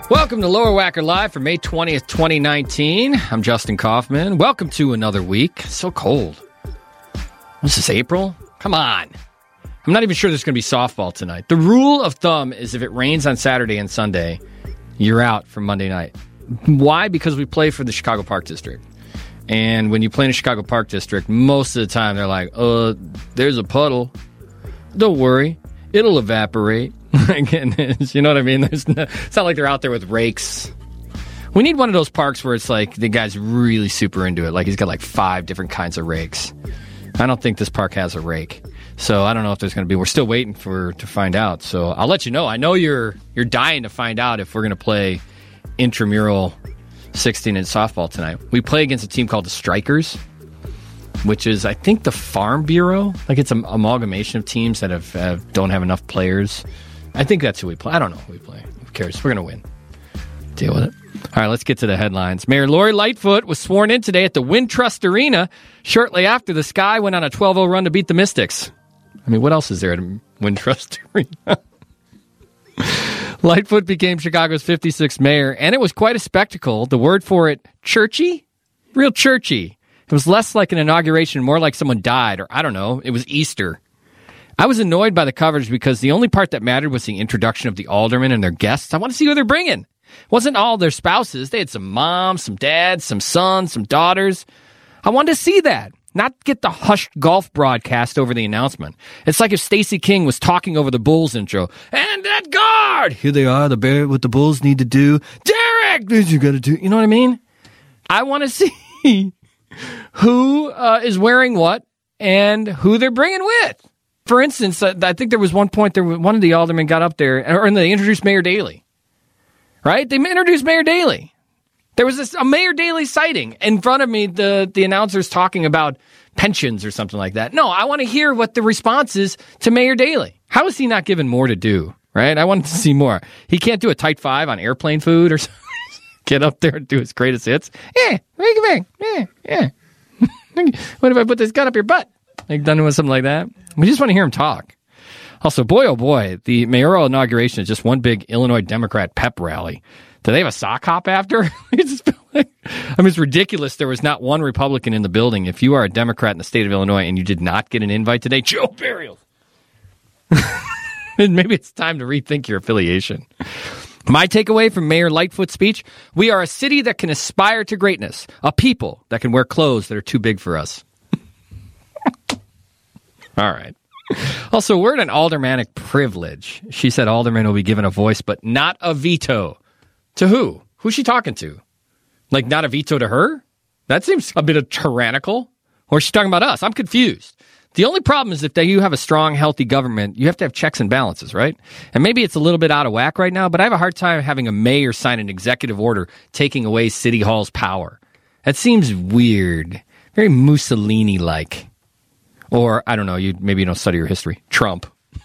Welcome to Lower Wacker Live for May 20th, 2019. I'm Justin Kaufman. Welcome to another week. It's so cold. What's this, April? Come on. I'm not even sure there's going to be softball tonight. The rule of thumb is if it rains on Saturday and Sunday, you're out for Monday night. Why? Because we play for the Chicago Park District. And when you play in the Chicago Park District, most of the time they're like, there's a puddle. Don't worry. It'll evaporate. You know what I mean? It's not like they're out there with rakes. We need one of those parks where it's like the guy's really super into it. Like he's got like 5 different kinds of rakes. I don't think this park has a rake. So I don't know if there's going to be. We're still waiting to find out. So I'll let you know. I know you're dying to find out if we're going to play intramural 16-inch softball tonight. We play against a team called the Strikers, which is, I think, the Farm Bureau. Like, it's an amalgamation of teams that don't have enough players. I think that's who we play. I don't know who we play. Who cares? We're going to win. Deal with it. All right, let's get to the headlines. Mayor Lori Lightfoot was sworn in today at the Wintrust Arena shortly after the Sky went on a 12-0 run to beat the Mystics. I mean, what else is there at Wintrust Arena? Lightfoot became Chicago's 56th mayor, and it was quite a spectacle. The word for it, churchy? Real churchy. It was less like an inauguration, more like someone died, or I don't know, it was Easter. I was annoyed by the coverage because the only part that mattered was the introduction of the aldermen and their guests. I want to see who they're bringing. It wasn't all their spouses. They had some moms, some dads, some sons, some daughters. I wanted to see that, not get the hushed golf broadcast over the announcement. It's like if Stacey King was talking over the Bulls intro. And that guard! Here they are, what the Bulls need to do. Derek! You got to do. You know what I mean? I want to see who is wearing what and who they're bringing with. For instance, I think there was one point one of the aldermen got up there, and they introduced Mayor Daley. Right? They introduced Mayor Daley. There was a Mayor Daley sighting in front of me, the announcers talking about pensions or something like that. No, I want to hear what the response is to Mayor Daley. How is he not given more to do? Right? I wanted to see more. He can't do a tight 5 on airplane food or something. Get up there and do his greatest hits. Yeah, make it bang. Yeah. What if I put this gun up your butt? Like done with something like that. We just want to hear him talk. Also, boy, oh boy, the mayoral inauguration is just one big Illinois Democrat pep rally. Do they have a sock hop after? It's ridiculous. There was not one Republican in the building. If you are a Democrat in the state of Illinois and you did not get an invite today, Joe Burial. Maybe it's time to rethink your affiliation. My takeaway from Mayor Lightfoot's speech, we are a city that can aspire to greatness, a people that can wear clothes that are too big for us. All right. Also, word on aldermanic privilege. She said aldermen will be given a voice, but not a veto. To who? Who's she talking to? Like, not a veto to her? That seems a bit of tyrannical. Or is she talking about us? I'm confused. The only problem is if you have a strong, healthy government, you have to have checks and balances, right? And maybe it's a little bit out of whack right now, but I have a hard time having a mayor sign an executive order taking away City Hall's power. That seems weird. Very Mussolini-like. Or, I don't know, maybe you don't study your history. Trump.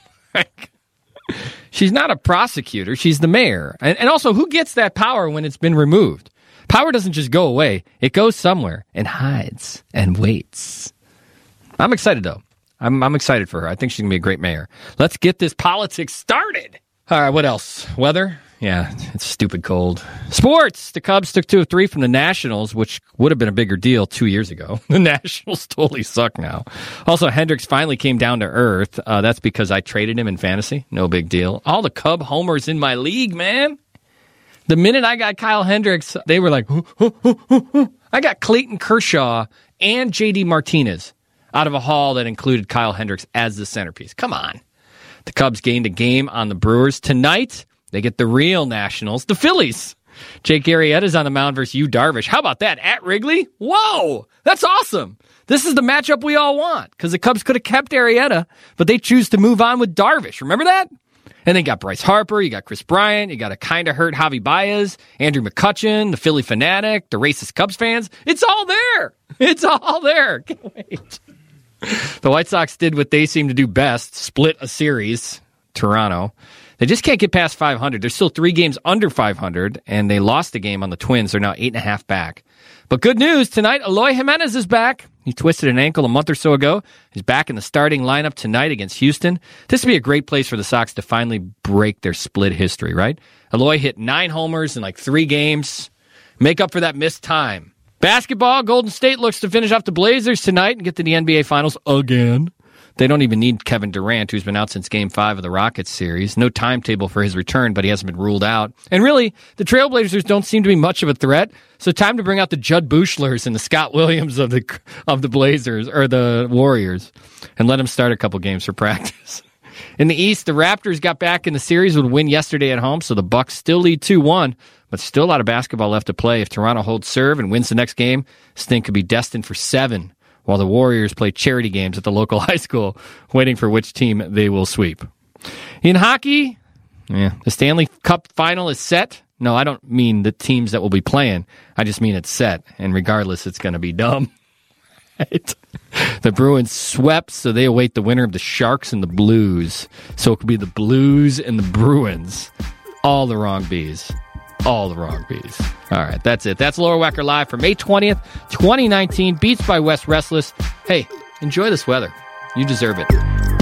She's not a prosecutor. She's the mayor. And also, who gets that power when it's been removed? Power doesn't just go away. It goes somewhere and hides and waits. I'm excited, though. I'm excited for her. I think she's going to be a great mayor. Let's get this politics started. All right, what else? Weather? Yeah, it's stupid cold. Sports! The Cubs took 2 of 3 from the Nationals, which would have been a bigger deal 2 years ago. The Nationals totally suck now. Also, Hendricks finally came down to earth. That's because I traded him in fantasy. No big deal. All the Cub homers in my league, man. The minute I got Kyle Hendricks, they were like, I got Clayton Kershaw and J.D. Martinez out of a haul that included Kyle Hendricks as the centerpiece. Come on. The Cubs gained a game on the Brewers. Tonight, they get the real Nationals, the Phillies. Jake Arrieta's on the mound versus Yu Darvish. How about that? At Wrigley? Whoa! That's awesome. This is the matchup we all want because the Cubs could have kept Arrieta, but they choose to move on with Darvish. Remember that? And they got Bryce Harper, you got Chris Bryant, you got a kind of hurt Javi Baez, Andrew McCutchen, the Philly fanatic, the racist Cubs fans. It's all there. It's all there. Can't wait. The White Sox did what they seem to do best, split a series, Toronto. They just can't get past 500. They're still 3 games under 500, and they lost the game on the Twins. They're now 8.5 back. But good news, tonight, Eloy Jimenez is back. He twisted an ankle a month or so ago. He's back in the starting lineup tonight against Houston. This would be a great place for the Sox to finally break their split history, right? Eloy hit 9 homers in 3 games. Make up for that missed time. Basketball, Golden State looks to finish off the Blazers tonight and get to the NBA Finals again. They don't even need Kevin Durant, who's been out since Game 5 of the Rockets series. No timetable for his return, but he hasn't been ruled out. And really, the Trailblazers don't seem to be much of a threat, so time to bring out the Judd Buechlers and the Scott Williams of the Blazers, or the Warriors, and let them start a couple games for practice. In the East, the Raptors got back in the series with a win yesterday at home, so the Bucks still lead 2-1, but still a lot of basketball left to play. If Toronto holds serve and wins the next game, this thing could be destined for 7, while the Warriors play charity games at the local high school, waiting for which team they will sweep. In hockey, the Stanley Cup final is set. No, I don't mean the teams that will be playing. I just mean it's set, and regardless, it's going to be dumb. Right? The Bruins swept, so they await the winner of the Sharks and the Blues. So it could be the Blues and the Bruins. All the wrong bees. All the wrong bees. All right, that's it. That's Laura Wecker Live for May 20th, 2019. Beats by West Restless. Hey, enjoy this weather. You deserve it.